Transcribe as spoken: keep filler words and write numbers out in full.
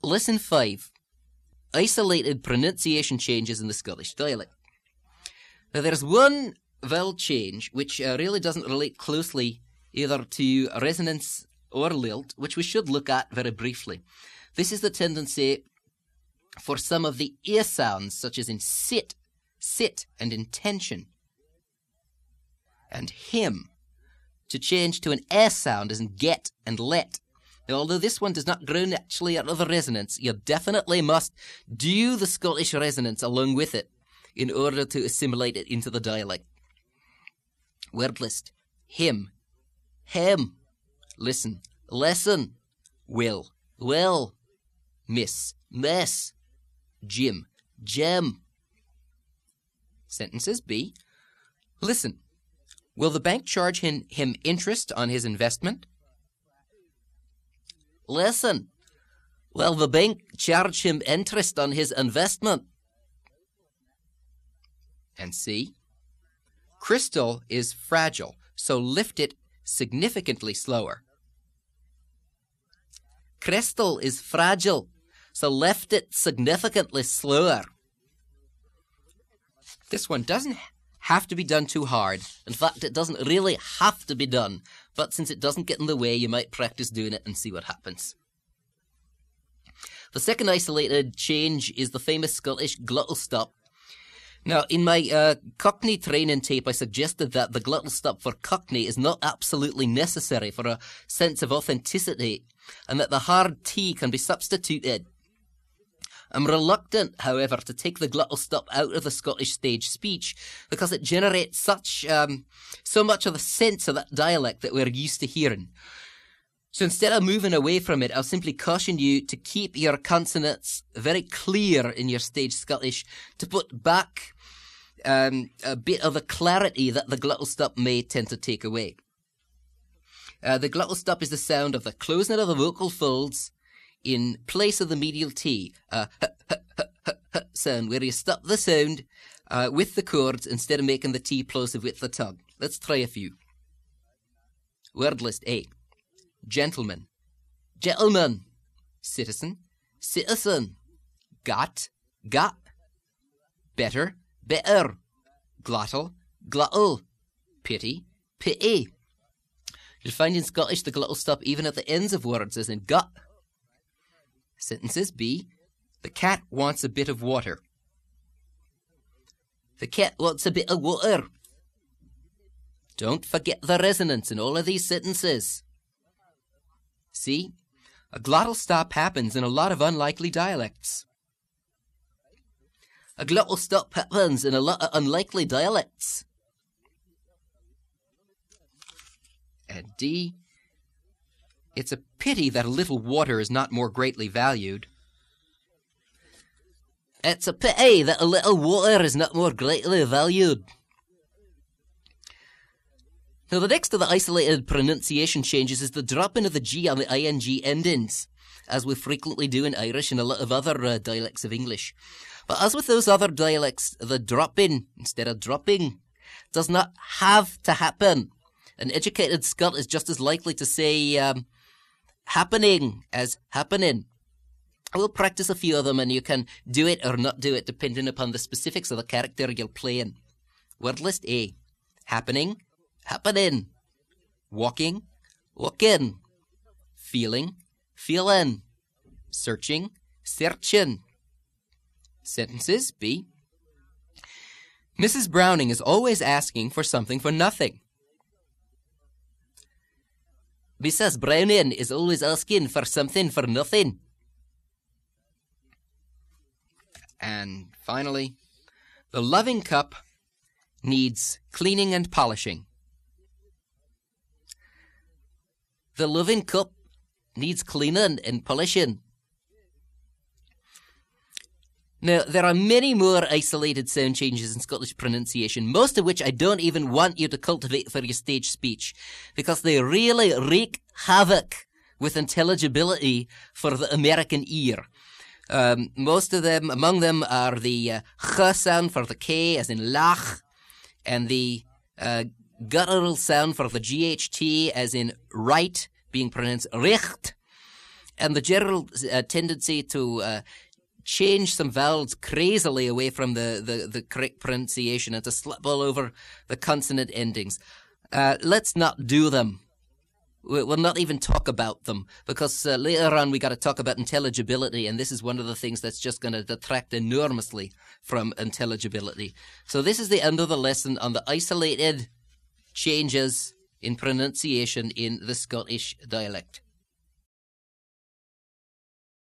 Lesson five. Isolated pronunciation changes in the Scottish dialect. Now, there's one vowel change which uh, really doesn't relate closely either to resonance or lilt, which we should look at very briefly. This is the tendency for some of the ear sounds, such as in sit, sit, and intention, and him, to change to an air sound as in get and let. Now, although this one does not ground actually out of the resonance, you definitely must do the Scottish resonance along with it in order to assimilate it into the dialect. Word list. Him. Him. Listen. Lesson. Will. Will. Miss. Miss. Jim. Jim. Sentences. B. Listen. Will the bank charge him, him interest on his investment? Listen. Will the bank charge him interest on his investment? And C. Crystal is fragile, so lift it significantly slower. Crystal is fragile, so lift it significantly slower. This one doesn't have to be done too hard. In fact, it doesn't really have to be done. But since it doesn't get in the way, you might practice doing it and see what happens. The second isolated change is the famous Scottish glottal stop. Now, in my uh, Cockney training tape, I suggested that the glottal stop for Cockney is not absolutely necessary for a sense of authenticity, and that the hard T can be substituted. I'm reluctant, however, to take the glottal stop out of the Scottish stage speech because it generates such um, so much of the sense of that dialect that we're used to hearing. So instead of moving away from it, I'll simply caution you to keep your consonants very clear in your stage Scottish, to put back um, a bit of the clarity that the glottal stop may tend to take away. Uh, the glottal stop is the sound of the closing of the vocal folds in place of the medial T, a uh, sound where you stop the sound uh, with the chords instead of making the T plosive with the tongue. Let's try a few. Word list. A. Gentleman. Gentleman. Citizen. Citizen. Got. Got. Better. Better. Glottal. Glottal. Pity. Pity. You'll find in Scottish the glottal stop even at the ends of words, as in gut. Sentences. B. The cat wants a bit of water. The cat wants a bit of water. Don't forget the resonance in all of these sentences. See? A glottal stop happens in a lot of unlikely dialects. A glottal stop happens in a lot of unlikely dialects. And D. It's a pity that a little water is not more greatly valued. It's a pity that a little water is not more greatly valued. Now, the next of the isolated pronunciation changes is the dropping of the G on the ing endings, as we frequently do in Irish and a lot of other uh, dialects of English. But as with those other dialects, the dropping, instead of dropping, does not have to happen. An educated Scot is just as likely to say um, happening as happening. We'll practice a few of them and you can do it or not do it depending upon the specifics of the character you're playing. Word list. A. Happening. Happening. Walking. Walking. Feeling. Feeling. Searching. Searching. Sentences. B. Missus Browning is always asking for something for nothing. Missus Browning is always asking for something for nothing. And finally, the loving cup needs cleaning and polishing. The loving cup needs cleaning and polishing. Now, there are many more isolated sound changes in Scottish pronunciation, most of which I don't even want you to cultivate for your stage speech, because they really wreak havoc with intelligibility for the American ear. Um, most of them, among them, are the uh, ch sound for the K, as in lach, and the uh, guttural sound for the G H T, as in right, being pronounced recht, and the general uh, tendency to uh, change some vowels crazily away from the, the, the correct pronunciation and to slip all over the consonant endings. Uh, let's not do them. We'll not even talk about them, because uh, later on we got to talk about intelligibility, and this is one of the things that's just going to detract enormously from intelligibility. So this is the end of the lesson on the isolated changes in pronunciation in the Scottish dialect.